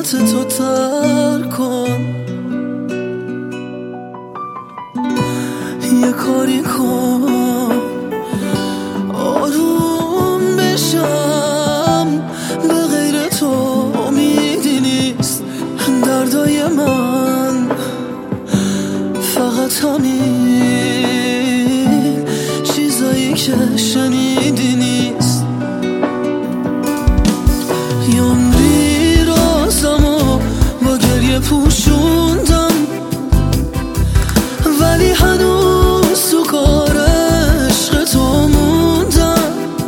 صورت تو تر کن، یه کاری کن آروم بشم. به غیر تو امیدی نیست دردای من، فقط همین چیزایی که شنیدی نیست. یه عمری رازمو با گریه پوشوندم، ولی هنوز تو کار عشق تو موندم.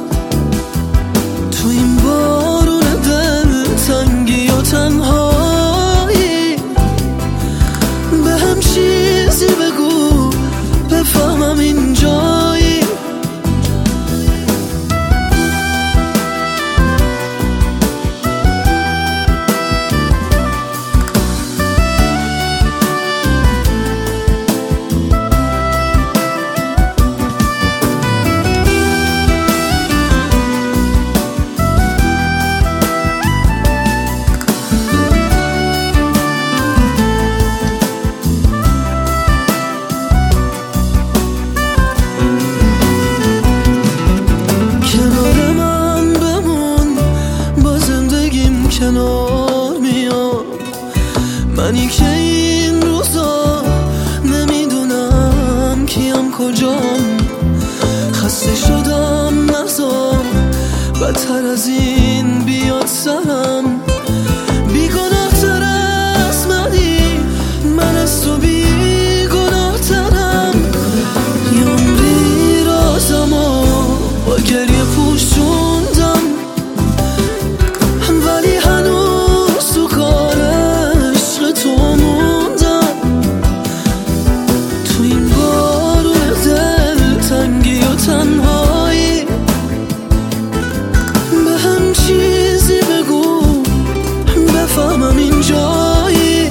تو این بارون دل تنگی و تنهایی به هم چیزی بگو بفهمم اینجایی. کنار میام منی که این روزا نمیدونم کیم کجام. خسته شدم نزار بدتر از این بیاد سرم. بیگناه تر از منی، من از تو بیگناه ترم. یه عمری رازمو با گریه پوشوندم، ولی هنوز تو کار عشق تو موندم. تو این بارون دل تنگی و تنهایی به هم چیزی بگو بفهمم اینجایی.